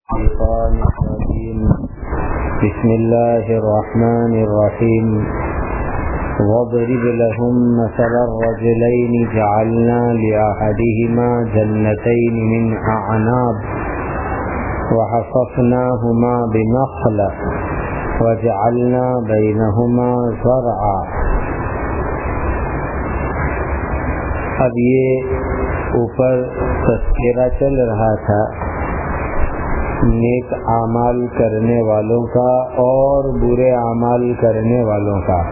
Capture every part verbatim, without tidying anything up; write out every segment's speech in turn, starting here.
الشيطان الرجيم بسم الله الرحمن الرحيم واضرب لهم مثل الرجلين جعلنا لأحدهما جنتين من أعناب وحففناهما بنخلة وجعلنا بينهما زرعا. اب یہ اوپر تذکرہ چل رہا تھا نیک اعمال کرنے والوں کا اور برے اعمال کرنے والوں کا.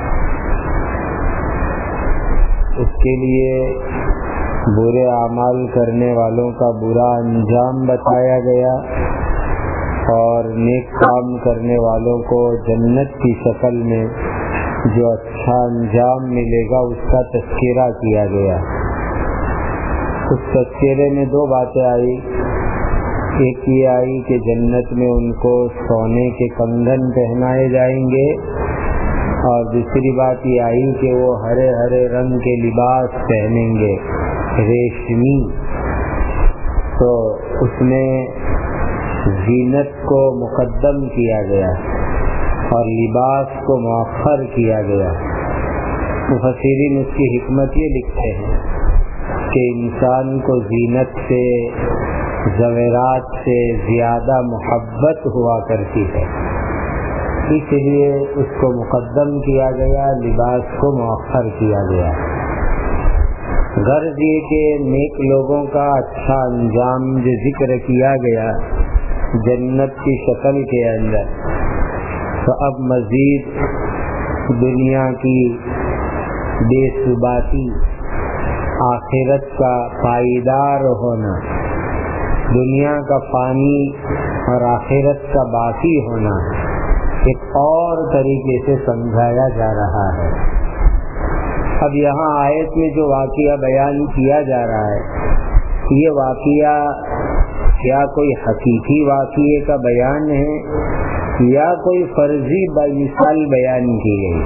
اس کے لیے برے اعمال کرنے والوں کا برا انجام بتایا گیا اور نیک کام کرنے والوں کو جنت کی شکل میں جو اچھا انجام ملے گا اس کا تذکرہ کیا گیا. اس تذکرے میں دو باتیں آئی. ایک یہ آئی کہ جنت میں ان کو سونے کے کنگن پہنائے جائیں گے اور دوسری بات یہ آئی کہ وہ ہرے ہرے رنگ کے لباس پہنیں گے ریشمی. تو اس میں زینت کو مقدم کیا گیا اور لباس کو مؤخر کیا گیا. مفسرین اس کی حکمت یہ لکھتے ہیں کہ انسان کو زینت سے زیورات سے زیادہ محبت ہوا کرتی ہے، اس لیے اس کو مقدم کیا گیا، لباس کو مؤخر کیا گیا. غرض یہ کہ نیک لوگوں کا اچھا انجام جو ذکر کیا گیا جنت کی شکل کے اندر، تو اب مزید دنیا کی بے ثباتی، آخرت کا پائیدار ہونا، دنیا کا فانی اور آخرت کا باقی ہونا ایک اور طریقے سے سمجھایا جا رہا ہے. اب یہاں آیت میں جو واقعہ بیان کیا جا رہا ہے یہ واقعہ کیا کوئی حقیقی واقعے کا بیان ہے یا کوئی فرضی مثال بیان کی گئی؟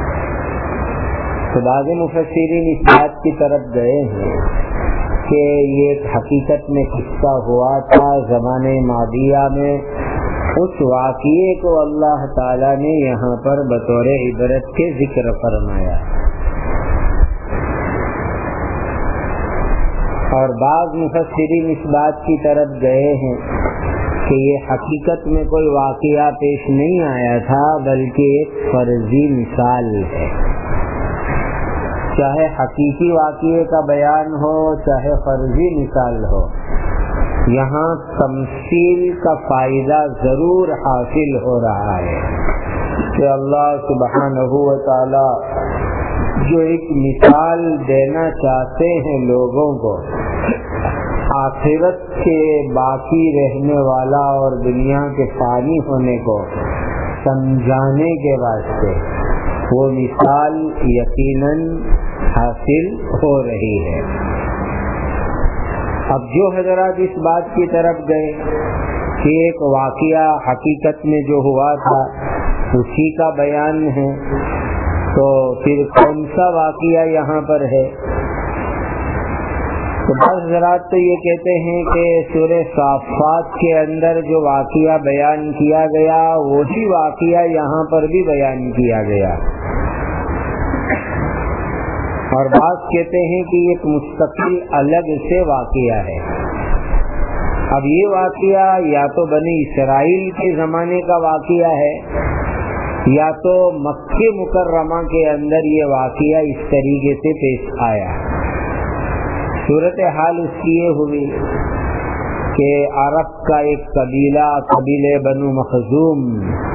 تو بعض مفسرین اس بات کی طرف گئے ہیں کہ یہ حقیقت میں قصہ ہوا تھا زمانے ماضیہ میں. اس واقعے کو اللہ تعالیٰ نے یہاں پر بطور عبرت کے ذکر فرمایا. اور بعض مفسرین اس بات کی طرف گئے ہیں کہ یہ حقیقت میں کوئی واقعہ پیش نہیں آیا تھا بلکہ ایک فرضی مثال ہے. چاہے حقیقی واقعے کا بیان ہو چاہے فرضی مثال ہو، یہاں تمثیل کا فائدہ ضرور حاصل ہو رہا ہے کہ اللہ سبحانہ و تعالی جو ایک مثال دینا چاہتے ہیں لوگوں کو آخرت کے باقی رہنے والا اور دنیا کے فانی ہونے کو سمجھانے کے واسطے، وہ مثال یقیناً حاصل ہو رہی ہے. اب جو حضرات اس بات کی طرف گئے کہ ایک واقعہ حقیقت میں جو ہوا تھا اسی کا بیان ہے، تو پھر کون سا واقعہ یہاں پر ہے؟ تو بعض حضرات تو یہ کہتے ہیں کہ سورہ صافات کے اندر جو واقعہ بیان کیا گیا وہی واقعہ یہاں پر بھی بیان کیا گیا. اور بعض کہتے ہیں کہ ایک مستقل الگ سے واقعہ ہے. اب یہ واقعہ یا تو بنی اسرائیل کے زمانے کا واقعہ ہے یا تو مکہ مکرمہ کے اندر یہ واقعہ اس طریقے سے پیش آیا. صورتحال اس کی یہ ہوئی کہ عرب کا ایک قبیلہ قبیلہ بنو مخزوم،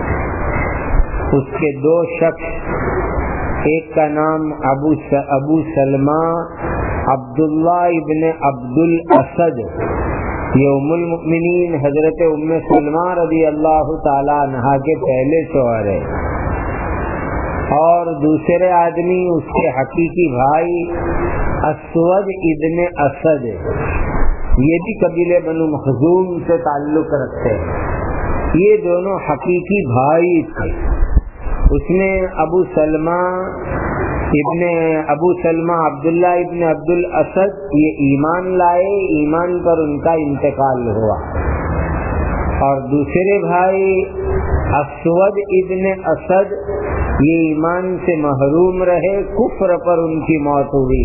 اس کے دو شخص، ایک کا نام ابو ابو سلمہ عبداللہ ابن عبد الاسد، یہ ام المؤمنین حضرت ام سلمہ رضی اللہ تعالی عنہا کے پہلے شوہر ہے، اور دوسرے آدمی اس کے حقیقی بھائی اسود ابن اسد، یہ بھی قبیلے بنو مخزوم سے تعلق رکھتے ہیں. یہ دونوں حقیقی بھائی تھے. اس میں ابو سلمہ ابن ابو سلمہ عبداللہ ابن عبد الاسد یہ ایمان لائے، ایمان پر ان کا انتقال ہوا. اور دوسرے بھائی اسود ابن اسد یہ ایمان سے محروم رہے، کفر پر ان کی موت ہوئی۔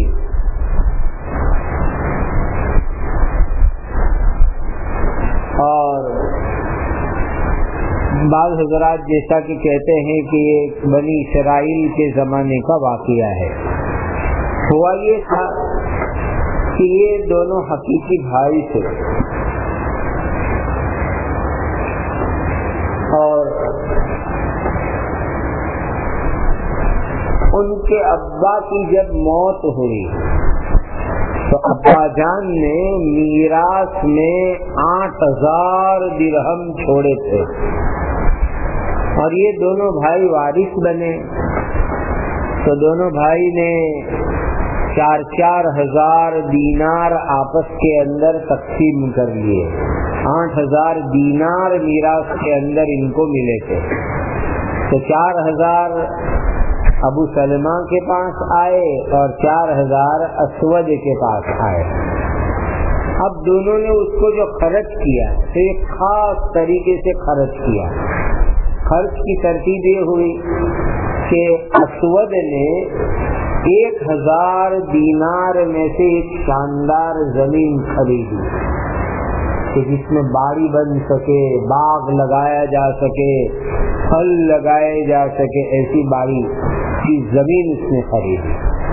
اور بعض حضرات جیسا کہ کہتے ہیں کہ یہ بنی اسرائیل کے زمانے کا واقعہ ہے۔ ہوا یہ تھا کہ یہ دونوں حقیقی بھائی تھے، اور ان کے ابا کی جب موت ہوئی تو ابا جان نے میراث میں آٹھ ہزار درہم چھوڑے تھے، اور یہ دونوں بھائی وارث بنے، تو دونوں بھائی نے چار چار ہزار دینار آپس کے اندر تقسیم کر لیے۔ آٹھ ہزار دینار میراث کے اندر ان کو ملے تھے، تو چار ہزار ابو سلمہ کے پاس آئے اور چار ہزار اسود کے پاس آئے۔ اب دونوں نے اس کو جو خرچ کیا تو ایک خاص طریقے سے خرچ کیا۔ خرچ کی ترتیب یہ ہوئی کہ اسود نے ایک ہزار دینار میں سے ایک شاندار زمین خریدی کہ جس میں باڑی بن سکے، باغ لگایا جا سکے، پھل لگائے جا سکے، ایسی باڑی کی زمین اس نے خریدی۔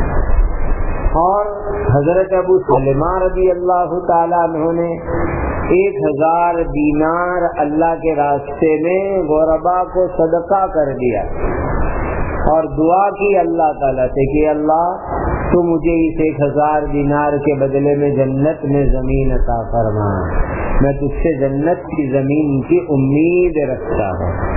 اور حضرت ابو سلمہ رضی اللہ تعالیٰ عنہ نے ایک ہزار دینار اللہ کے راستے میں غربا کو صدقہ کر دیا، اور دعا کی اللہ تعالیٰ سے کہ اللہ تو مجھے اس ایک ہزار دینار کے بدلے میں جنت میں زمین عطا فرما، میں تجھ سے جنت کی زمین کی امید رکھتا ہوں۔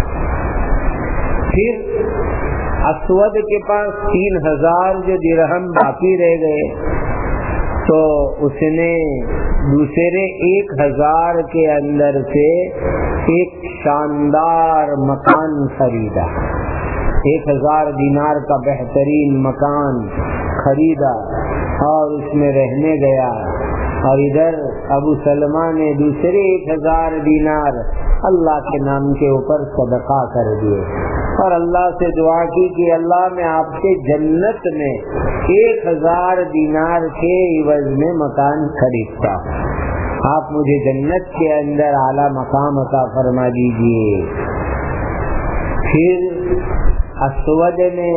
پھر اسود کے پاس تین ہزار جو درہم باقی رہ گئے تو اس نے دوسرے ایک ہزار کے اندر سے ایک شاندار مکان خریدا، ایک ہزار دینار کا بہترین مکان خریدا اور اس میں رہنے گیا، اور ادھر ابو سلمہ نے دوسرے ایک ہزار دینار اللہ کے نام کے اوپر صدقہ کر دیے، اور اللہ سے دعا کی کہ اللہ میں آپ سے جنت میں ایک ہزار دینار کے عوض میں مکان خریدتا ہوں، آپ مجھے جنت کے اندر اعلیٰ مقام عطا فرما دیجیے۔ پھر اسود نے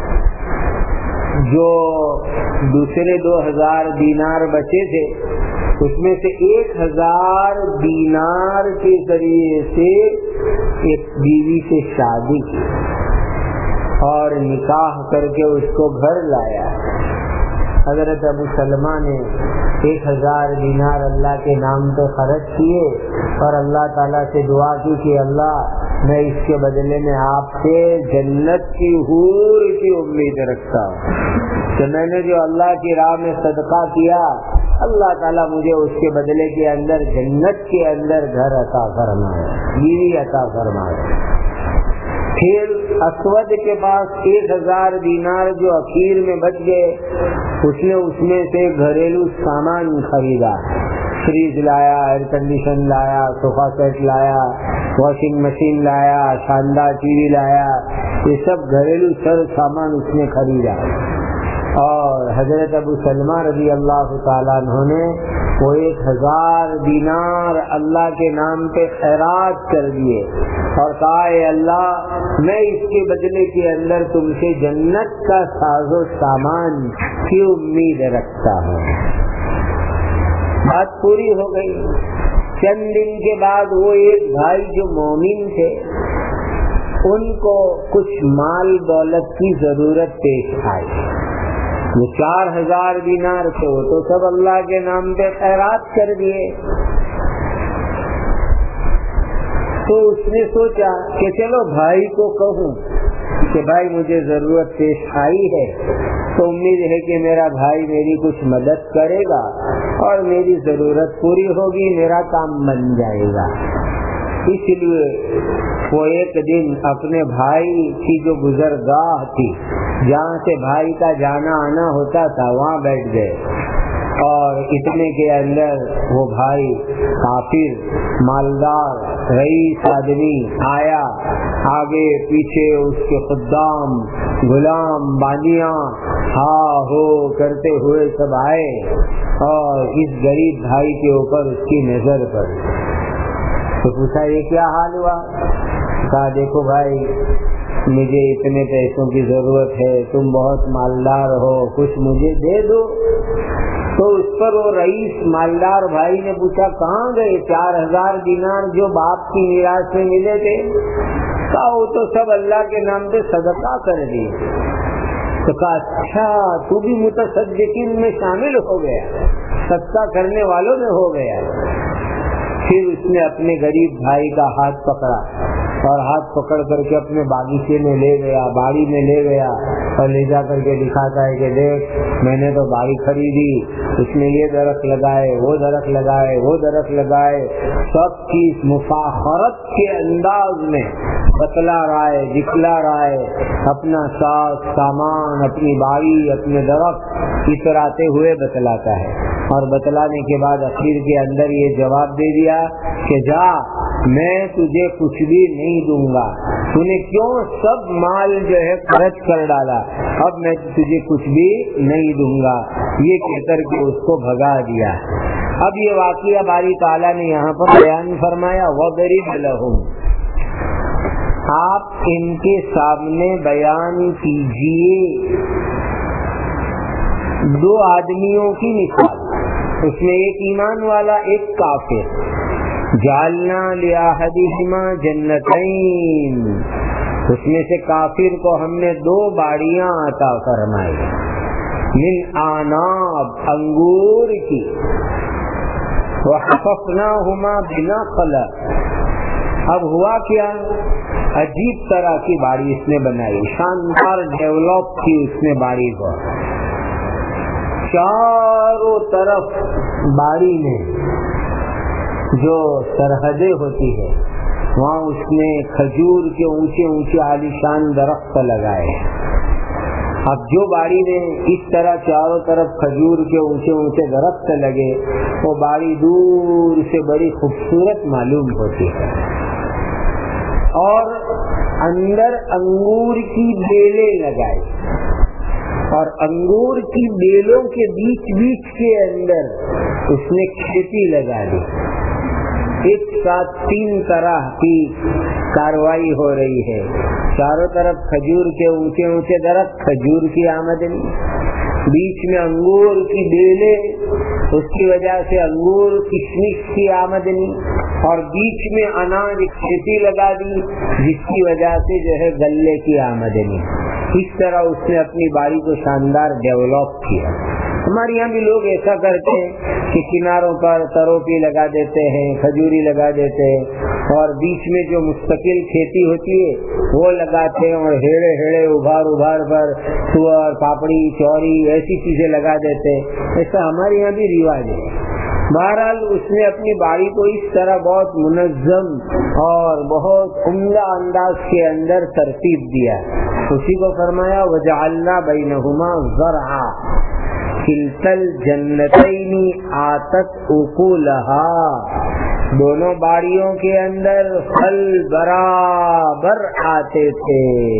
جو دوسرے دو ہزار دینار بچے تھے اس میں سے ایک ہزار دینار کے ذریعے سے ایک بیوی سے شادی کی اور نکاح کر کے اس کو گھر لایا۔ حضرت ابو سلمہ نے ایک ہزار دینار اللہ کے نام پہ خرچ کیے اور اللہ تعالیٰ سے دعا کی کہ اللہ میں اس کے بدلے میں آپ سے جنت کی حور کی امید رکھتا ہوں کہ میں نے جو اللہ کی راہ میں صدقہ کیا اللہ تعالیٰ مجھے اس کے بدلے کے اندر جنت کے اندر گھر عطا فرمائے، بیوی عطا فرمائے۔ پھر اسود کے پاس ایک ہزار دینار جو اخیر میں بچ گئے اس نے اس میں سے گھریلو سامان خریدا، فریج لایا، ایئر کنڈیشن لایا، صوفہ سیٹ لایا، واشنگ مشین لایا، شاندار ٹی وی لایا، یہ سب گھریلو سر سامان اس نے خریدا۔ اور حضرت ابو سلمہ رضی اللہ تعالیٰ عنہ نے وہ ایک ہزار دینار اللہ کے نام پہ خیرات کر دیے اور کہا اے اللہ میں اس کے بدلے کے اندر تم سے جنت کا ساز و سامان کی امید رکھتا ہوں۔ بات پوری ہو گئی۔ چند دن کے بعد وہ ایک بھائی جو مومن تھے ان کو کچھ مال دولت کی ضرورت پیش آئی، وہ چار ہزار دینار تھے وہ تو سب اللہ کے نام پہ خیرات کر دیے۔ تو اس نے سوچا کہ چلو بھائی کو کہوں کہ بھائی مجھے ضرورت پیش آئی ہے تو امید ہے کہ میرا بھائی میری کچھ مدد کرے گا اور میری ضرورت پوری ہوگی، میرا کام بن جائے گا۔ اس لیے وہ ایک دن اپنے بھائی کی جو گزرگاہ تھی جہاں سے بھائی کا جانا آنا ہوتا تھا وہاں بیٹھ گئے، اور اتنے کے اندر وہ بھائی کافر مالدار رئیس آدمی آیا، آگے پیچھے اس کے خدام غلام بانیاں ہاں ہو کرتے ہوئے سب آئے اور اس غریب بھائی کے اوپر اس کی نظر پڑی. تو پوچھا یہ کیا حال ہوا؟ کہا دیکھو بھائی مجھے اتنے پیسوں کی ضرورت ہے، تم بہت مالدار ہو، کچھ مجھے دے دو. تو اس پر وہ رئیس مالدار بھائی نے پوچھا کہاں گئے چار ہزار دینار جو باپ کی میراث میں ملے تھے؟ کہا وہ تو سب اللہ کے نام سے صدقہ کر دیے. تو کہا اچھا تو بھی متصدقین میں شامل ہو گیا، صدقہ کرنے والوں میں ہو گیا. پھر اس نے اپنے غریب بھائی کا ہاتھ پکڑا اور ہاتھ پکڑ کر کے اپنے باغیچے میں لے گیا، باڑی میں لے گیا اور لے جا کر کے دکھاتا ہے کہ دیکھ میں نے تو باڑی خریدی، اس میں یہ درخت لگائے، وہ درخت لگائے، وہ درخت لگائے، سب چیز مفاخرت کے انداز میں بتلا رہا ہے، دکھلا رہا ہے، اپنا ساز سامان، اپنی باڑی، اپنے درخت اتراتے ہوئے بتلاتا ہے. اور بتلانے کے بعد اخیر کے اندر یہ جواب دے دیا کہ جا میں تجھے کچھ بھی نہیں دوں گا، تو نے کیوں سب مال جو ہے خرچ کر ڈالا، اب میں تجھے کچھ بھی نہیں دوں گا. یہ کہہ کر کے اس کو بھگا دیا. اب یہ واقعہ باری تعالیٰ نے یہاں پر بیان فرمایا وَضْرِبْ لَهُمْ، آپ ان کے سامنے بیان کیجئے دو آدمیوں کی مثال. اس میں ایک ایمان والا، ایک کافر. جعلنا لأحدہما جنتین، اس میں سے کافر کو ہم نے دو باڑیاں عطا فرمائی، من اعناب، انگور کی، وحففناہما بنخل. اب ہوا کیا، عجیب طرح کی باڑی اس نے بنائی، شاندار ڈیولپ کی اس نے باڑی کو. چاروں طرف باڑی میں جو سرحدیں ہوتی ہے وہاں اس نے کھجور کے اونچے اونچے عالیشان درخت لگائے. اب جو باڑی میں اس طرح چاروں طرف کھجور کے اونچے اونچے درخت لگے وہ باڑی دور سے بڑی خوبصورت معلوم ہوتی ہے. اور اندر انگور کی بیلیں لگائی اور انگور کی بیلوں کے بیچ بیچ کے اندر اس نے کھیتی لگا دی. ایک ساتھ تین طرح کی کاروائی ہو رہی ہے. چاروں طرف کھجور کے اونچے اونچے درخت، کھجور کی آمدنی، بیچ میں انگور کی بیلیں، اس کی وجہ سے انگور کشمش کی آمدنی، اور بیچ میں اناج کھیتی لگا دی جس کی وجہ سے جو ہے غلے کی آمدنی. اس طرح اس نے اپنی باڑی کو شاندار ڈیولپ کیا. ہمارے یہاں بھی لوگ ایسا کرتے ہیں کہ کناروں پر تروپی لگا دیتے ہیں، کھجوری لگا دیتے ہیں، اور بیچ میں جو مستقل کھیتی ہوتی ہے وہ لگاتے ہیں، اور ہیڑے ہیڑے ابھار ابھار پر سور، پاپڑی، چوری ایسی چیزیں لگا دیتے ہیں. ایسا ہمارے یہاں بھی رواج ہے. بہرحال اس نے اپنی باڑی کو اس طرح بہت منظم اور بہت عمدہ انداز کے اندر ترتیب دیا. اسی کو فرمایا وجعلنا بینہما زرعا کلتا الجنتین آتت اکولہا، دونوں باڑیوں کے اندر پھل برابر آتے تھے.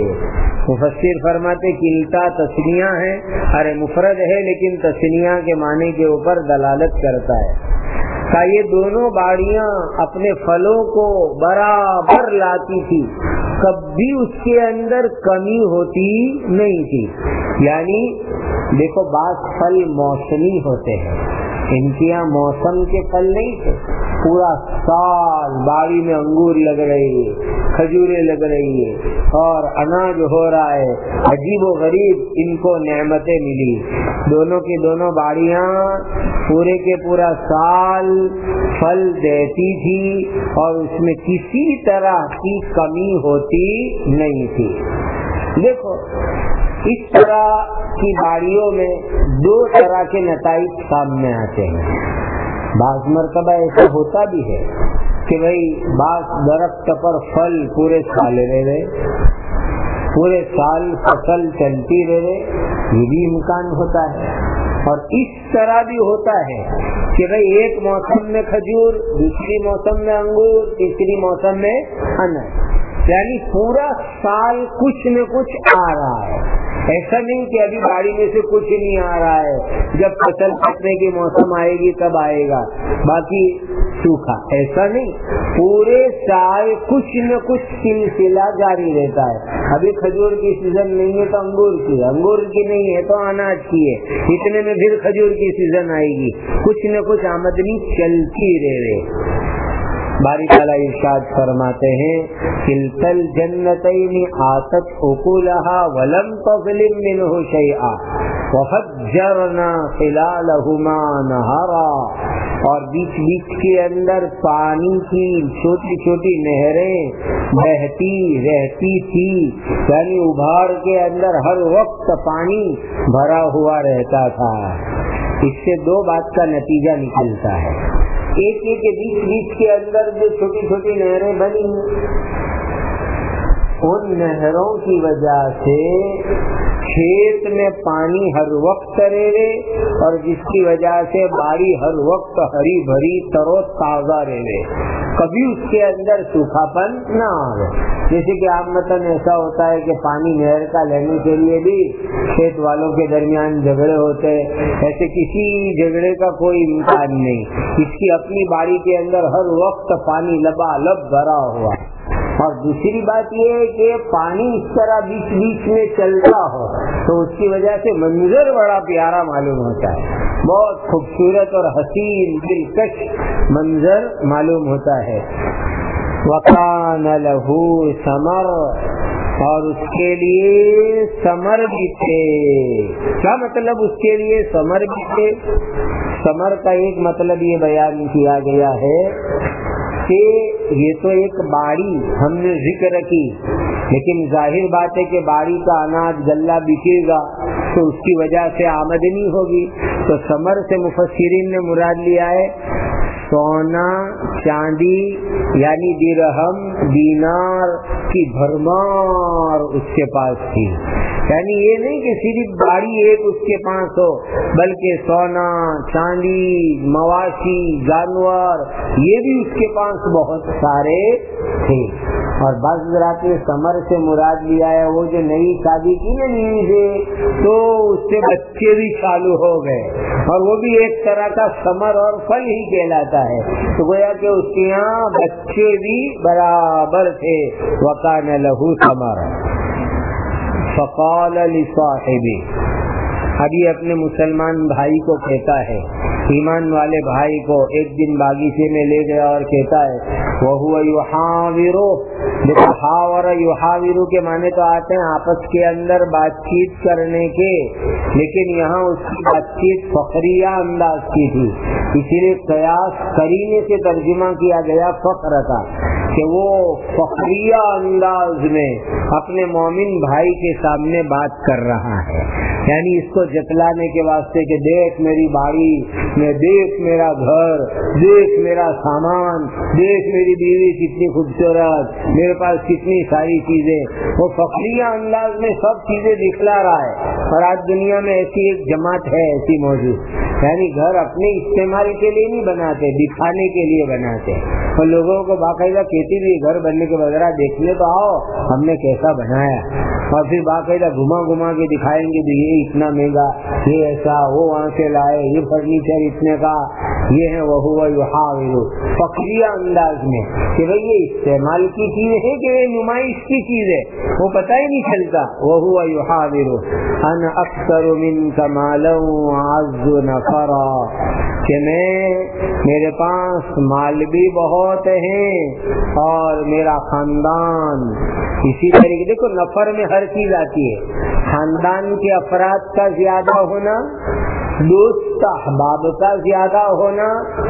مفسر فرماتے کلتا تثنیہ ہے، ارے مفرد ہے لیکن تثنیہ کے معنی کے اوپر دلالت کرتا ہے. کہ یہ دونوں باڑیاں اپنے پھلوں کو برابر لاتی تھی، کبھی اس کے اندر کمی ہوتی نہیں تھی. یعنی دیکھو بعض پھل موسمی ہوتے ہیں، ان کے یہاں موسم کے پھل نہیں تھے، پورا سال باڑی میں انگور لگ رہی ہے، کھجوریں لگ رہی ہے اور اناج ہو رہا ہے. عجیب و غریب ان کو نعمتیں ملی. دونوں کی دونوں باڑیاں پورے کے پورا سال پھل دیتی تھی اور اس میں کسی طرح کی کمی ہوتی نہیں تھی. دیکھو اس طرح کی باڑیوں میں دو طرح کے نتائج سامنے آتے ہیں. بعض مرتبہ ایسا ہوتا بھی ہے کہ بھئی بعض درخت پر پھل پورے سال رہے، پورے سال فصل چلتی رہے، یہ بھی امکان ہوتا ہے. اور اس طرح بھی ہوتا ہے کہ بھئی ایک موسم میں کھجور، دوسری موسم میں انگور، تیسری موسم میں انار، یعنی پورا سال کچھ نہ کچھ آ رہا ہے. ایسا نہیں کہ ابھی باڑی میں سے کچھ نہیں آ رہا ہے، جب فصل کٹنے کی موسم آئے گی تب آئے گا، باقی سوکھا. ایسا نہیں، پورے سال کچھ نہ کچھ سلسلہ جاری رہتا ہے. ابھی کھجور کی سیزن نہیں ہے تو انگور کی، انگور کی نہیں ہے تو اناج کی ہے، اتنے میں پھر کھجور کی سیزن آئے گی. کچھ نہ کچھ آمدنی چلتی رہے. باری تعالیٰ ارشاد فرماتے ہیں کلتل جنتین آتت اکلها ولم تظلم منه شیئا وفجرنا خلالهما نہرا. اور بیچ بیچ کے اندر پانی کی چھوٹی چھوٹی نہریں بہتی رہتی تھی، یعنی ابھار کے اندر ہر وقت پانی بھرا ہوا رہتا تھا. اس سے دو بات کا نتیجہ نکلتا ہے. ایک ایک کے بیچ بیچ کے اندر جو چھوٹی چھوٹی نہریں بنی، ان نہروں کی وجہ سے کھیت میں پانی ہر وقت رہے اور جس کی وجہ سے باڑی ہر وقت ہری بھری تر و تازہ رہے، کبھی اس کے اندر سوکھا پن نہ آئے. جیسے کہ عام متن ایسا ہوتا ہے کہ پانی نہر کا لینے کے لیے بھی کھیت والوں کے درمیان جھگڑے ہوتے ہیں، ایسے کسی جھگڑے کا کوئی امکان نہیں. اس کی اپنی باڑی کے اندر ہر وقت پانی لبالب بھرا ہوا. اور دوسری بات یہ ہے کہ پانی اس طرح بیچ بیچ میں چلتا ہو تو اس کی وجہ سے منظر بڑا پیارا معلوم ہوتا ہے، بہت خوبصورت اور حسین دلکش منظر معلوم ہوتا ہے. وَكَانَ لَهُ ثَمَرٌ، اور اس کے لیے ثمر بھی تھے. کیا مطلب اس کے لیے ثمر بھی تھے؟ ثمر کا ایک مطلب یہ بیان کیا گیا ہے کہ یہ تو ایک باڑی ہم نے ذکر کی، لیکن ظاہر بات ہے کہ باڑی کا اناج غلہ بکے گا تو اس کی وجہ سے آمدنی ہوگی. تو ثمر سے مفسرین نے مراد لیا ہے سونا چاندی، یعنی درہم دینار کی بھرمار اس کے پاس تھی. یعنی یہ نہیں کہ صرف باڑی ایک اس کے پاس ہو، بلکہ سونا چاندی مواشی جانور یہ بھی اس کے پاس بہت سارے تھے. اور بعض حضرات نے ثمر سے مراد لیا ہے وہ جو نئی شادی کی نا نیوی سے تو اس سے بچے بھی چالو ہو گئے، اور وہ بھی ایک طرح کا ثمر اور پھل ہی کہلاتا ہے. تو گویا کہ اس کے یہاں بچے بھی برابر تھے. وَكَانَ لَهُ ثَمَرٌ فَقَالَ لِصَاحِبِهِ، ابھی اپنے مسلمان بھائی کو کہتا ہے، ایمان والے بھائی کو ایک دن باغیچے میں لے گیا اور کہتا ہے وَهُوَ يُحَاوِرُهُ. دیکھو حاور یحاور کے معنی تو آتے ہیں آپس کے اندر بات چیت کرنے کے، لیکن یہاں اس کی بات چیت فخریہ انداز کی تھی، اسی لیے قیاس قرینے سے ترجمہ کیا گیا فخر کا، کہ وہ فخریہ انداز میں اپنے مومن بھائی کے سامنے بات کر رہا ہے. یعنی اس کو جتلانے کے واسطے کہ دیکھ میری باڑی میں، دیکھ میرا گھر، دیکھ میرا سامان، دیکھ میری بیوی کتنی خوبصورت، میرے پاس کتنی ساری چیزیں. وہ فخریہ انداز میں سب چیزیں دکھلا رہا ہے. اور آج دنیا میں ایسی ایک جماعت ہے ایسی موجود، یعنی گھر اپنے استعمال کے لیے نہیں بناتے، دکھانے کے لیے بناتے. اور لوگوں کو باقاعدہ کہتی بھی گھر بننے کے بغیر دیکھنے تو آؤ ہم نے کیسا بنایا، اور پھر باقاعدہ گھما گھما کے دکھائیں گے یہ اتنا مہنگا، یہ ایسا، وہ وہاں سے لائے، یہ فرنیچر اتنے کا، یہ ہے وَهُوَ يُحَاوِرُ، فخریہ انداز میں کہ بھئی یہ استعمال کی چیز ہے کہ یہ نمائش کی چیز ہے، وہ پتہ ہی نہیں چلتا. وَهُوَ يُحَاوِرُ أَنَا أَكْثَرُ مِنْكَ مَالًا وَأَعَزُّ نَفَرًا، کہ میں میرے پاس مال بھی بہت ہیں اور میرا خاندان. اسی طریقے دیکھو نفر میں ہر چیز آتی ہے، خاندان کے افراد کا زیادہ ہونا، دوست احباب کا زیادہ ہونا،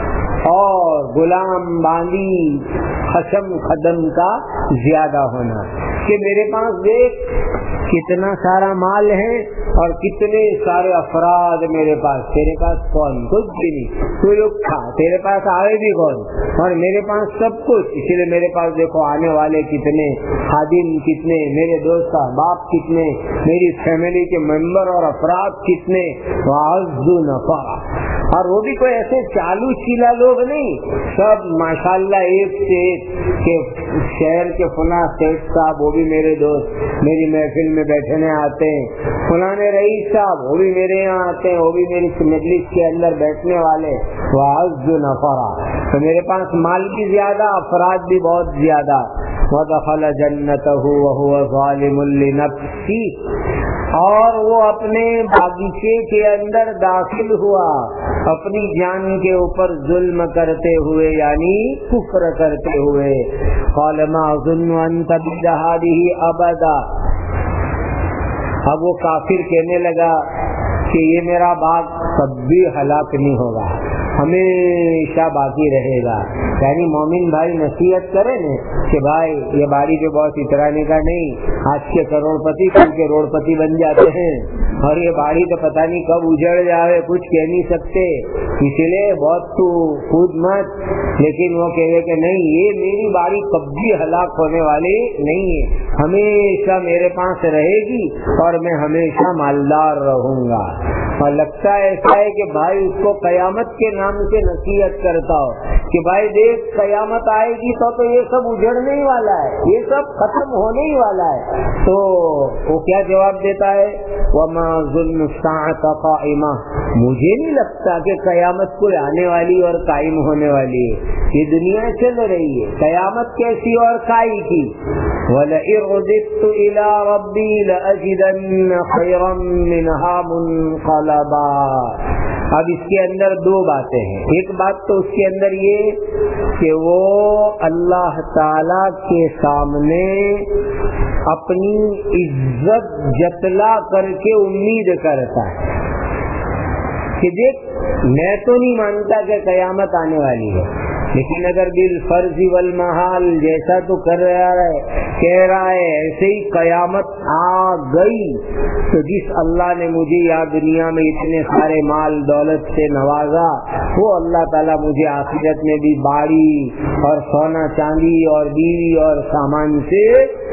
اور غلام باندی خشم خدم کا زیادہ ہونا. کہ میرے پاس دیکھ کتنا سارا مال ہے اور کتنے سارے افراد میرے پاس، تیرے پاس کون؟ کچھ بھی نہیں، تو لوگ تھا تیرے پاس آئے بھی کون؟ اور میرے پاس سب کچھ، اسی لیے میرے پاس دیکھو آنے والے کتنے، خادم کتنے، میرے دوست احباب کتنے، میری فیملی کے ممبر اور افراد کتنے، وعز نفر، اور وہ بھی کوئی ایسے چالو چیلا لوگ نہیں، سب ماشاءاللہ ایک سے ایک، کہ شہر کے فلاں سیٹ صاحب وہ بھی میرے دوست میری محفل میں بیٹھنے آتے ہیں، فلاں رئیس صاحب وہ بھی میرے یہاں آتے ہیں، وہ بھی میری مجلس کے اندر بیٹھنے والے، وعز نفرا، تو میرے پاس مال بھی زیادہ، افراد بھی بہت زیادہ۔ وَدَخَلَ جَنَّتَهُ وَهُوَ ظَالِمٌ لِنَفْسِهِ، اور وہ اپنے باغیچے کے اندر داخل ہوا اپنی جان کے اوپر ظلم کرتے ہوئے، یعنی کفر کرتے ہوئے۔ قَالَ مَا أَظُنُّ أَن تَبِيدَ هَٰذِهِ أَبَدًا، اب وہ کافر کہنے لگا کہ یہ میرا باغ کبھی ہلاک نہیں ہوگا، ہمیشہ باقی رہے گا۔ یعنی مومن بھائی نصیحت کرے نا کہ بھائی یہ باڑی پہ بہت اترانے کا نہیں، آج کے کروڑ پتی کل کے روڑ پتی بن جاتے ہیں، اور یہ باڑی تو پتہ نہیں کب اجڑ جاوے، کچھ کہہ نہیں سکتے، اسی لیے بہت تو خود مت۔ لیکن وہ کہے کہ نہیں، یہ میری باڑی کبھی ہلاک ہونے والی نہیں ہے، ہمیشہ میرے پاس رہے گی اور میں ہمیشہ مالدار رہوں گا۔ اور لگتا ایسا ہے کہ بھائی اس کو قیامت کے نام سے نصیحت کرتا ہو کہ بھائی دیکھ قیامت آئے گی تو تو یہ سب اجڑنے ہی والا ہے، یہ سب ختم ہونے ہی والا ہے۔ تو وہ کیا جواب دیتا ہے؟ وَمَا ظُنُّ السَّاعَةَ قَائِمَةً، مجھے نہیں لگتا کہ قیامت کوئی آنے والی اور قائم ہونے والی ہے، یہ دنیا چل رہی ہے، قیامت کیسی اور کائی کی۔ وَلَئِن رُدِدتُّ إِلَىٰ رَبِّي لَأَجِدَنَّ خَيْرًا مِّنْهَا مُنقَلَبًا۔ اب اس کے اندر دو باتیں ہیں، ایک بات تو اس کے اندر یہ کہ وہ اللہ تعالی کے سامنے اپنی عزت جتلا کر کے امید کرتا ہے کہ دیکھ میں تو نہیں مانتا کہ قیامت آنے والی ہے، لیکن اگر بالفرض والمحال جیسا تو کر رہا ہے کہہ رہا ہے ایسے ہی قیامت آ گئی، تو جس اللہ نے مجھے یہاں دنیا میں اتنے سارے مال دولت سے نوازا، وہ اللہ تعالیٰ مجھے آخرت میں بھی باڑی اور سونا چاندی اور بیوی اور سامان سے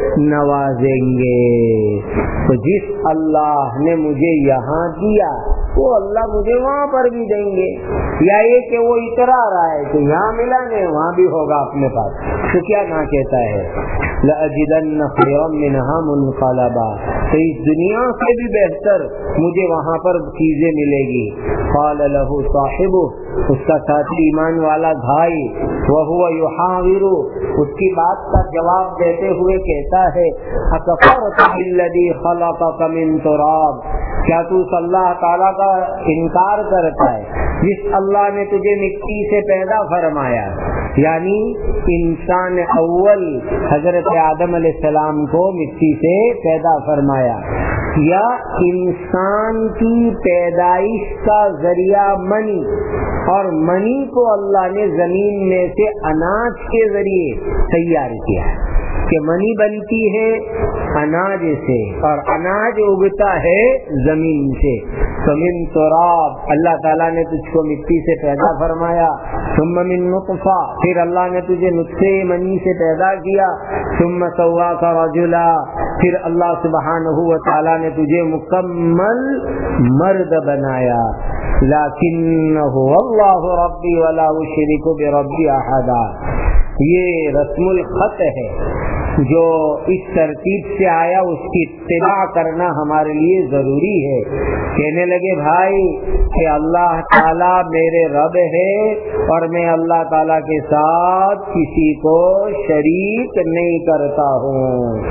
نوازیں گے۔ تو جس اللہ نے مجھے یہاں دیا وہ اللہ مجھے وہاں پر بھی دیں گے، یا یہ کہ وہ اترا رہا ہے تو یہاں ملا نہیں وہاں بھی ہوگا اپنے پاس، تو کیا نہ کہتا ہے لَأَجِدَنَّ خَيْرًا مِّنْهَا مُنقَلَبًا، تو اس دنیا سے بھی بہتر مجھے وہاں پر چیزیں ملے گی۔ قَالَ لَهُ صَاحِبُهُ، اس کا ساتھی ایمان والا بھائی، وَهُوَ يُحَاوِرُ، اس کی بات کا جواب دیتے ہوئے کہتا ہے أَكَفَرْتَ بِالَّذِي خَلَقَكَ مِن تُرَابٍ، کیا تو اس اللہ تعالیٰ کا انکار کرتا ہے جس اللہ نے تجھے مٹی سے پیدا فرمایا، یعنی انسان اول حضرت آدم علیہ السلام کو مٹی سے پیدا فرمایا، یا انسان کی پیدائش کا ذریعہ منی، اور منی کو اللہ نے زمین میں سے اناج کے ذریعے تیار کیا ہے کہ منی بنتی ہے اناج سے اور اناج اگتا ہے زمین سے۔ تو من تراب، اللہ تعالیٰ نے تجھ کو مٹی سے پیدا فرمایا، ثم من نطفہ، پھر اللہ نے تجھے نطفے منی سے پیدا کیا، ثم سواک رجلا، پھر اللہ سبحانہ و تعالیٰ نے تجھے مکمل مرد بنایا۔ لیکنہ اللہ ربی ولا اشرک بربی احدا، یہ رسم الخط ہے جو اس ترتیب سے آیا، اس کی اتباع کرنا ہمارے لیے ضروری ہے۔ کہنے لگے بھائی کہ اللہ تعالیٰ میرے رب ہے اور میں اللہ تعالیٰ کے ساتھ کسی کو شریک نہیں کرتا ہوں،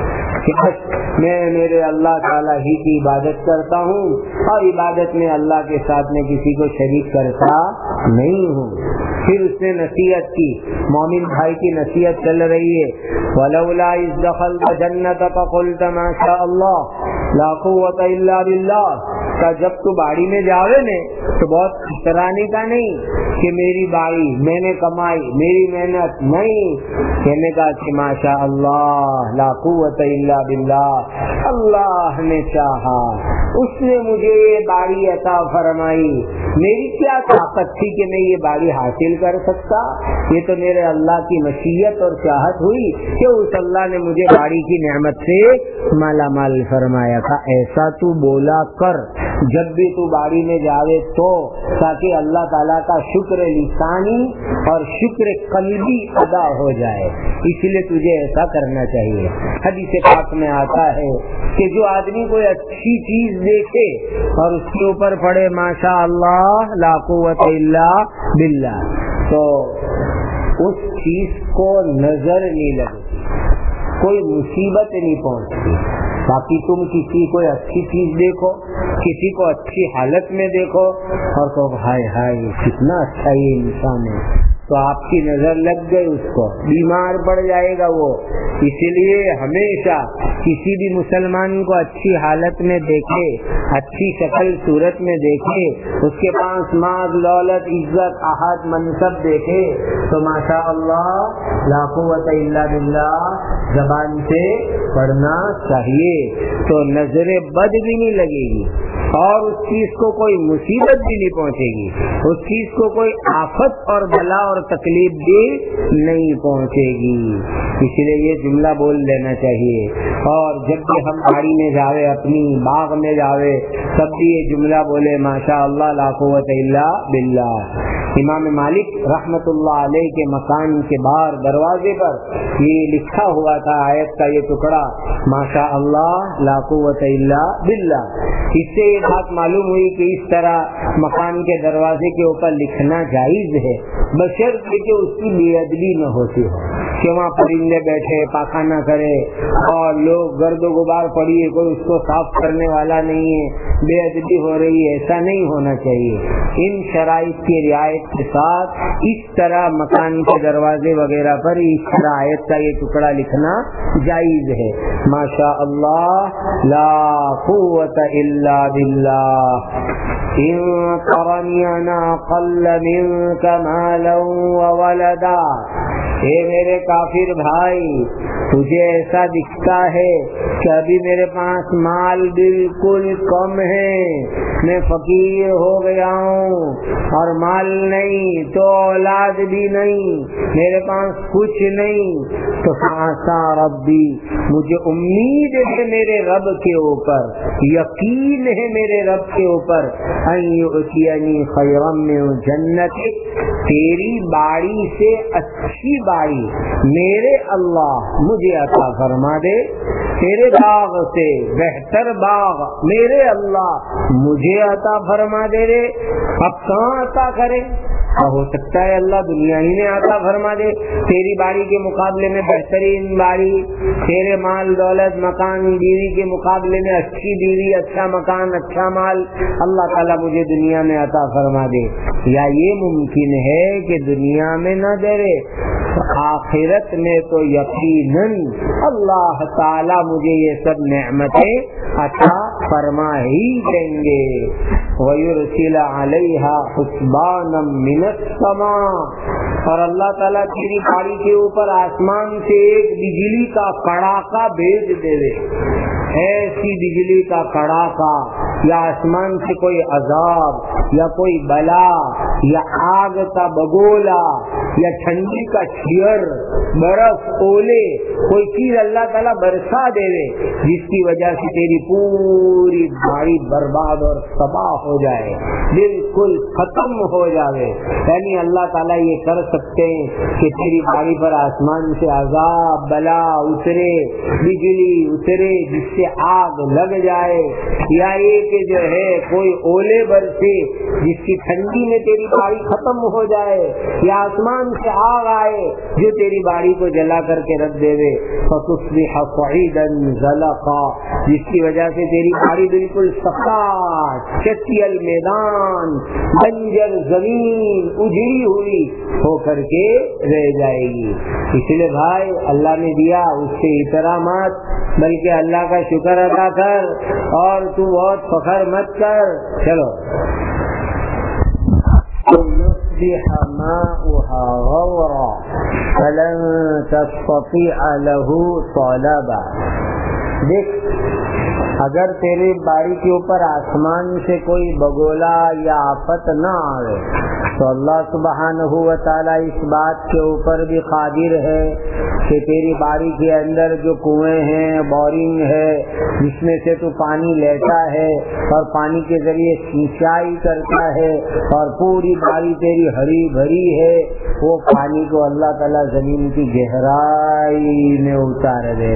میں میرے اللہ تعالیٰ ہی کی عبادت کرتا ہوں اور عبادت میں اللہ کے ساتھ میں کسی کو شریک کرتا نہیں ہوں۔ پھر اس نے نصیحت کی، مومن بھائی کی نصیحت چل رہی ہے، وَلَوْلَا إِذْ دَخَلْتَ جَنَّتَكَ قُلْتَ مَا شَاءَ اللَّهُ لَا قُوَّةَ إِلَّا بِاللَّهِ، کا جب تو باڑی میں جاوے نے تو بہت اترانے کا نہیں کہ میری باڑی میں نے کمائی میری محنت نہیں، کہنے کا کہ ماشاء اللہ لا قوت الا باللہ، اللہ نے چاہا اس نے مجھے یہ باڑی عطا فرمائی، میری کیا طاقت تھی کہ میں یہ باڑی حاصل کر سکتا؟ یہ تو میرے اللہ کی مشیت اور چاہت ہوئی کہ اس اللہ نے مجھے باڑی کی نعمت سے مالا مال فرمایا تھا۔ ایسا تو بولا کر جب بھی تو باڑی میں جاوے تو، تاکہ اللہ تعالیٰ کا شکر لسانی اور شکر قلبی ادا ہو جائے، اس لیے تجھے ایسا کرنا چاہیے۔ حدیث پاک میں آتا ہے کہ جو آدمی کوئی اچھی چیز دیکھے اور اس کے اوپر پڑھے ماشاء اللہ لا قوت الا باللہ، تو اس چیز کو نظر نہیں لگتی، کوئی مصیبت نہیں پہنچتی۔ باقی تم کسی کوئی اچھی چیز دیکھو، کسی کو اچھی حالت میں دیکھو اور کہو ہائے ہائے کتنا اچھا یہ انسان ہے، تو آپ کی نظر لگ گئی، اس کو بیمار پڑ جائے گا وہ۔ اسی لیے ہمیشہ کسی بھی مسلمان کو اچھی حالت میں دیکھے، اچھی شکل صورت میں دیکھے، اس کے پاس مال دولت عزت احد منصب دیکھے تو ماشاء اللہ لا قوت الا باللہ زبان سے پڑھنا چاہیے، تو نظر بد بھی نہیں لگے گی اور اس چیز کو کوئی مصیبت بھی نہیں پہنچے گی، اس چیز کو کوئی آفت اور بلا اور تکلیف بھی نہیں پہنچے گی۔ اس لیے یہ جملہ بول لینا چاہیے، اور جب بھی ہم گاڑی میں جاوے، اپنی باغ میں جاوے، تب بھی یہ جملہ بولے ماشاء اللہ لا قوت الا باللہ۔ امام مالک رحمت اللہ علیہ کے مکان کے باہر دروازے پر یہ لکھا ہوا تھا آیت کا یہ ٹکڑا ماشاء اللہ لا قوت الا باللہ۔ اس سے یہ بات معلوم ہوئی کہ اس طرح مکان کے دروازے کے اوپر لکھنا جائز ہے، بشرطے کہ اس کی بے ادبی نہ ہوتی ہو، کہ وہاں پرندے بیٹھے پاخانہ کرے اور لوگ گرد و غبار پڑی ہے، کوئی اس کو صاف کرنے والا نہیں ہے، بے ادبی ہو رہی ہے، ایسا نہیں ہونا چاہیے۔ ان شرائط کی رعایت کے ساتھ اس طرح مکان کے دروازے وغیرہ پر اس طرح آیت کا یہ ٹکڑا لکھنا جائز ہے، ماشاء اللہ لا قوت الا باللہ۔ ان ترنی انا اقل منک مالا وولدا، اے میرے کافر بھائی تجھے ایسا دکھتا ہے کہ ابھی میرے پاس مال بالکل کم ہے، میں فقیر ہو گیا ہوں اور مال نہیں تو اولاد بھی نہیں، میرے پاس کچھ نہیں، تو فعسى ربی مجھے امید ہے میرے رب کے اوپر، یقین ہے میرے رب کے اوپر، ان یؤتینی خیرا من جنتک، تیری باڑی سے اچھی باڑی میرے اللہ مجھے عطا فرما دے، تیرے باغ سے بہتر باغ میرے اللہ مجھے عطا فرما دے رے۔ اب کہاں عطا کرے؟ ہو سکتا ہے اللہ دنیا ہی میں عطا فرما دے، تیری باڑی کے مقابلے میں بہترین باڑی، تیرے مال دولت مکان بیوی کے مقابلے میں اچھی بیوی اچھا مکان اچھا مال اللہ تعالیٰ مجھے دنیا میں عطا فرما دے۔ یا یہ ممکن ہے کہ دنیا میں نہ دے رے، آخرت میں تو یقیناً اللہ تعالیٰ مجھے یہ سب نعمتیں عطا فرما ہی دیں گے۔ وَيُرْسِلَ عَلَيْهَا حُسْبَانًا مِّنَ السَّمَاءِ، اور اللہ تعالیٰ تیری باڑی کے اوپر آسمان سے ایک بجلی کا کڑاکا بھیج دے دے، ایسی بجلی کا کڑاکا، یا آسمان سے کوئی عذاب یا کوئی بلا یا آگ کا بگولا یا ٹھنڈی کا چھیر، برف اولے، کوئی چیز اللہ تعالیٰ برسا دے دے جس کی وجہ سے تیری پوری باڑی برباد اور تباہ ہو جائے، بالکل ختم ہو جائے۔ یعنی اللہ تعالیٰ یہ کر سکتے ہیں کہ تیری باڑی پر آسمان سے عذاب بلا اترے، بجلی اترے جس سے آگ لگ جائے، یا یہ کہ جو ہے کوئی اولے برسے جس کی ٹھنڈی میں تیری باڑی ختم ہو جائے، یا آسمان سے آگ آئے جو تیری باڑی کو جلا کر کے رکھ دے دے، فتصبح صعیدا زلقا، جس کی وجہ سے تیری باڑی بالکل صفاء چتی المیدان بنجر زمین اجڑی ہوئی ہو کر کے رہ جائے گی۔ اس لیے بھائی اللہ نے دیا اس سے اترا مت، بلکہ اللہ کا شکر ادا کر، اور تو بہت فخر مت کر۔ چلو يصبح ماؤها غورا فلن تستطيع له طلبا، دیکھ اگر تیری باڑی کے اوپر آسمان سے کوئی بگولا یا آفت نہ آئے تو اللہ سبحانہ و تعالیٰ اس بات کے اوپر بھی قادر ہے کہ تیری باڑی کے اندر جو کنویں ہیں، بورنگ ہے، جس میں سے تو پانی لیتا ہے اور پانی کے ذریعے سینچائی کرتا ہے اور پوری باڑی تیری ہری بھری ہے، وہ پانی کو اللہ تعالیٰ زمین کی گہرائی میں اتار دے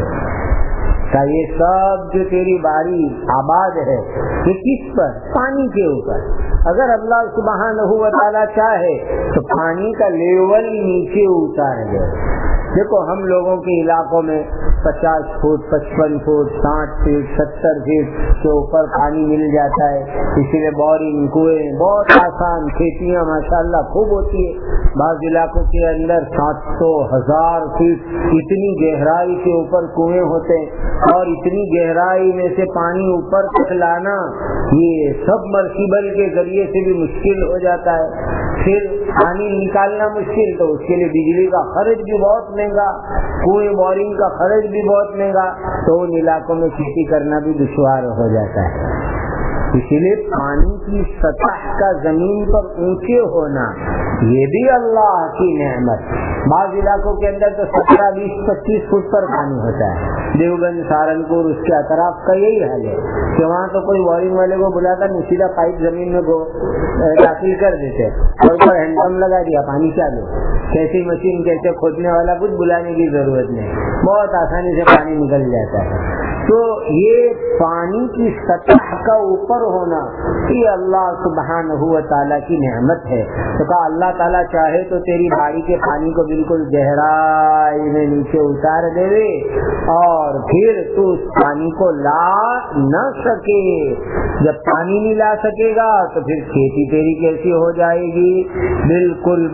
کہ یہ سب جو تیری باڑی آباد ہے یہ کس پر؟ پانی کے اوپر۔ اگر اللہ سبحانہ و تعالیٰ چاہے تو پانی کا لیول نیچے اتار دے۔ دیکھو ہم لوگوں کے علاقوں میں پچاس فٹ پچپن فٹ ساٹھ فٹ ستر فٹ کے اوپر پانی مل جاتا ہے، اسی لیے بورنگ کنویں بہت آسان، کھیتیاں ماشاءاللہ خوب ہوتی ہے۔ بعض علاقوں کے اندر سات سو ہزار فٹ اتنی گہرائی کے اوپر کنویں ہوتے ہیں اور اتنی گہرائی میں سے پانی اوپر تک لانا یہ سب مرسیبل کے ذریعے سے بھی مشکل ہو جاتا ہے۔ پھر پانی نکالنا مشکل تو اس کے لیے بجلی کا خرچ بھی بہت مہنگا، کنویں بورنگ کا خرچ بھی بہت مہنگا، تو ان علاقوں میں کھیتی کرنا بھی دشوار ہو جاتا ہے۔ اسی لیے پانی کی سطح کا زمین پر اونچے ہونا یہ بھی اللہ کی نعمت۔ بعض علاقوں کے اندر تو سترہ بیس پچیس فٹ پر پانی ہوتا ہے، دیوبند سہارنپور اس کے اطراف کا یہی حال ہے کہ وہاں تو کوئی وائرنگ والے کو بلاتا نہیں، سیدھا پائپ زمین میں داخل کر دیتے اور اوپر ہینڈ پمپ لگا دیا، پانی چالو، کیسی مشین کیسے کھودنے والا کچھ بلانے کی ضرورت نہیں، بہت آسانی سے پانی نکل جاتا ہے۔ تو یہ پانی کی سطح کا اوپر ہونا یہ اللہ سبحانہ و تعالیٰ کی نعمت ہے۔ تو کہا اللہ تعالیٰ چاہے تو تیری باڑی کے پانی کو بالکل گہرائی میں نیچے اتار دے اور پھر تو اس پانی کو لا نہ سکے۔ جب پانی نہیں لا سکے گا تو پھر کھیتی تیری کیسی ہو جائے گی؟ بالکل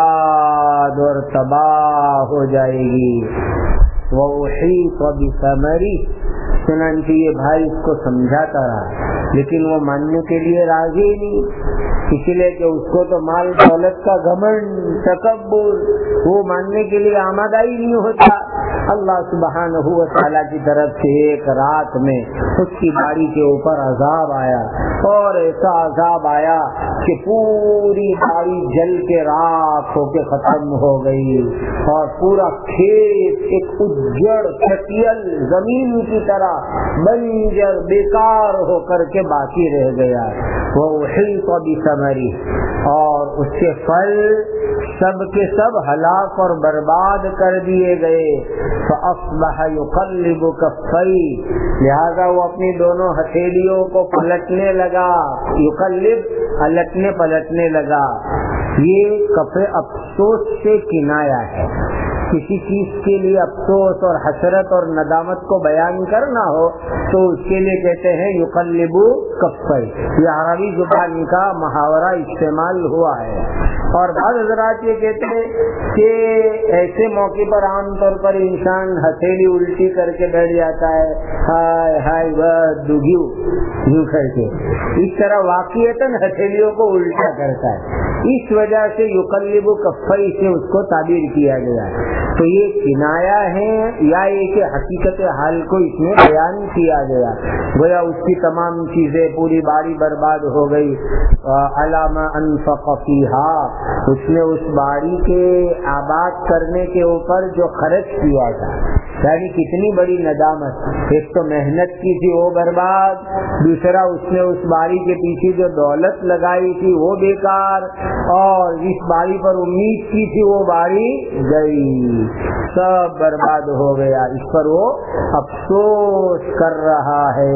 برباد اور تباہ ہو جائے گی۔ وَأُحِيطَ بِثَمَرِهِ، چنانچہ یہ بھائی اس کو سمجھاتا رہا لیکن وہ ماننے کے لیے راضی نہیں، اس لیے کہ اس کو تو مال دولت کا گھمنڈ تکبر وہ ماننے کے لیے آمادہ ہی نہیں ہوتا۔ اللہ سبحانہ و تعالیٰ کی طرف سے ایک رات میں اس کی باڑی کے اوپر عذاب آیا اور ایسا عذاب آیا کہ پوری باڑی جل کے راکھ ہو کے ختم ہو گئی اور پورا کھیت ایک اجڑ چٹیل زمین کی طرح بنجر بیکار ہو کر کے باقی رہ گیا۔ وہ احیط بثمرہ، اور اس کے پھل سب کے سب ہلاک اور برباد کر دیے گئے۔ فاصبح یقلب کفیہ، لہذا وہ اپنی دونوں ہتھیلیوں کو پلٹنے لگا، یقلب الٹنے پلٹنے لگا۔ یہ کفے افسوس سے کنایا ہے، کسی چیز کے لیے افسوس اور حسرت اور ندامت کو بیان کرنا ہو تو اس کے لیے کہتے ہیں یقلب کفیہ۔ یہ عربی زبان کا محاورہ استعمال ہوا ہے اور بعض حضرات یہ کہتے ہیں کہ ایسے موقع پر عام طور پر انسان ہتھیلی الٹی کر کے بیٹھ جاتا ہے، ہائے ہائے بس دگیو یوں کر کے، اس طرح واقعتاً ہتھیلیوں کو الٹا کرتا ہے، اس وجہ سے یقلب کفیہ سے اس کو تعبیر کیا گیا ہے۔ تو یہ کنایا ہے یا یہ کہ حقیقت حال کو اس میں بیان کیا گیا، گویا اس کی تمام چیزیں پوری باڑی برباد ہو گئی۔ علامہ انفق فیہا، اس نے اس باڑی کے آباد کرنے کے اوپر جو خرچ کیا تھا، یعنی کتنی بڑی ندامت، ایک تو محنت کی تھی وہ برباد، دوسرا اس نے اس باڑی کے پیچھے جو دولت لگائی تھی وہ بیکار، اور جس باڑی پر امید کی تھی وہ باڑی گئی، سب برباد ہو گیا۔ اس پر وہ افسوس کر رہا ہے۔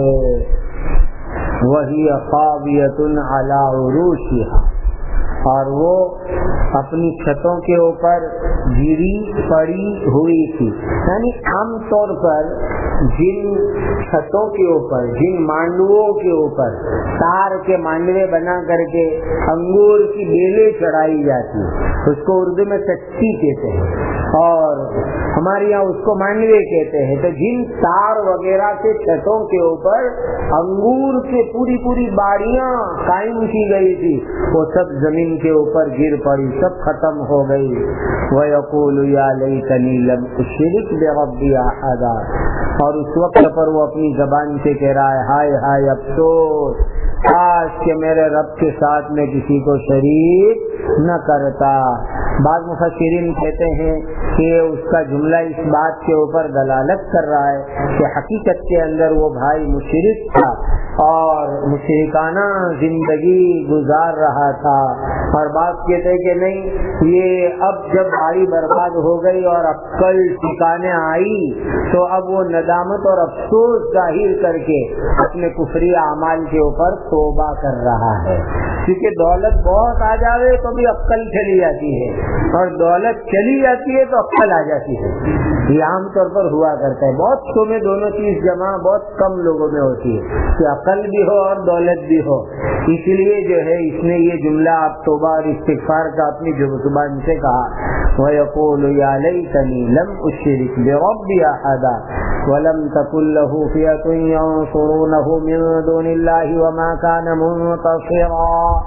وَهِيَ خَاوِيَةٌ عَلَى عُرُوشِهَا، اور وہ اپنی چھتوں کے اوپر گری پڑی ہوئی تھی۔ یعنی عام طور پر جن چھتوں کے اوپر، جن مانڈوؤں کے اوپر تار کے مانڈوے بنا کر کے انگور کی بیلیں چڑھائی جاتی، اس کو اردو میں چٹی کہتے ہیں اور ہمارے یہاں اس کو مانڈوے کہتے ہیں۔ تو جن تار وغیرہ سے چھتوں کے اوپر انگور کے پوری پوری باڑیاں قائم کی گئی تھی، وہ سب زمین کے اوپر گر پڑی، سب ختم ہو گئی۔ وَيَقُولُ يَا لَيْتَنِي لَمْ أُشْرِكْ بِرَبِّي أَحَدًا، اور اس وقت پر وہ اپنی زبان سے کہہ رہا ہے ہائے ہائے افسوس، کاش کہ میرے رب کے ساتھ میں کسی کو شریک نہ کرتا۔ بعض مفسرین کہتے ہیں کہ اس کا جملہ اس بات کے اوپر دلالت کر رہا ہے کہ حقیقت کے اندر وہ بھائی مشرک تھا اور مشرکانہ زندگی گزار رہا تھا، اور بعض کہتے ہیں کہ نہیں، یہ اب جب بھائی برباد ہو گئی اور عقل ٹھکانے آئی تو اب وہ ندامت اور افسوس ظاہر کر کے اپنے کفری اعمال کے اوپر توبہ کر رہا ہے، کیونکہ دولت بہت آ جاوے تو بھی عقل چلی جاتی ہے، اور دولت چلی جاتی ہے تو عقل آ جاتی ہے۔ یہ عام طور پر ہوا کرتا ہے، بہت سو میں دونوں چیز جمع بہت کم لوگوں میں ہوتی ہے کہ عقل بھی ہو اور دولت بھی ہو۔ اس لیے جو ہے اس نے یہ جملہ آپ توبہ اور استغفار کا اپنی زبان سے کہا، وَيَقُولُ يَا لَيْتَنِي لَمْ أُشْرِكْ بِرَبِّي أَحَدًا وَلَمْ تَكُنْ لَهُ فِئَةٌ يَنصُرُونَهُ مِن دُونِ اللَّهِ وَمَا كَانَ مُنتَصِرًا۔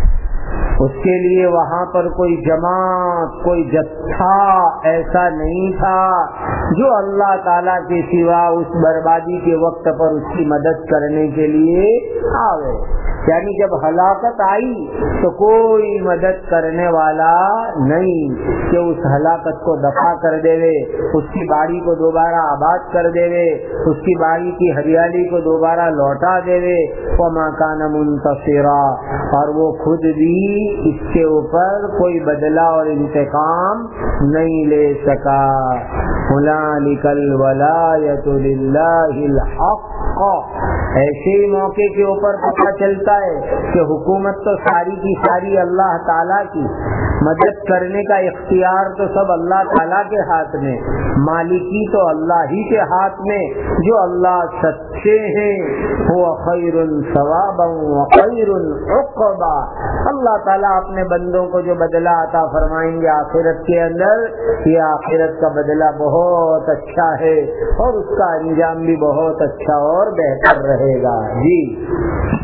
اس کے لیے وہاں پر کوئی جماعت، کوئی جتھا ایسا نہیں تھا جو اللہ تعالیٰ کے سوا اس بربادی کے وقت پر اس کی مدد کرنے کے لیے آوے۔ یعنی جب ہلاکت آئی تو کوئی مدد کرنے والا نہیں کہ اس ہلاکت کو دفع کر دے وے، اس کی باڑی کو دوبارہ آباد کر دے وے، اس کی باڑی کی ہریالی کو دوبارہ لوٹا دے وے۔ وما کان منتصرا، اور وہ خود بھی اس کے اوپر کوئی بدلہ اور انتقام نہیں لے سکا۔ ہنالک الولایۃ للہ الحق، ایسے ہی موقع کے اوپر پتہ چلتا ہے کہ حکومت تو ساری کی ساری اللہ تعالیٰ کی، مدد کرنے کا اختیار تو سب اللہ تعالیٰ کے ہاتھ میں، مالکی تو اللہ ہی کے ہاتھ میں، جو اللہ سچے ہیں وہ خیر ثوابا وخیر عقبا۔ اللہ تعالیٰ اپنے بندوں کو جو بدلہ عطا فرمائیں گے آخرت کے اندر، یہ آخرت کا بدلہ بہت اچھا ہے اور اس کا انجام بھی بہت اچھا اور بہتر رہے گا۔ جی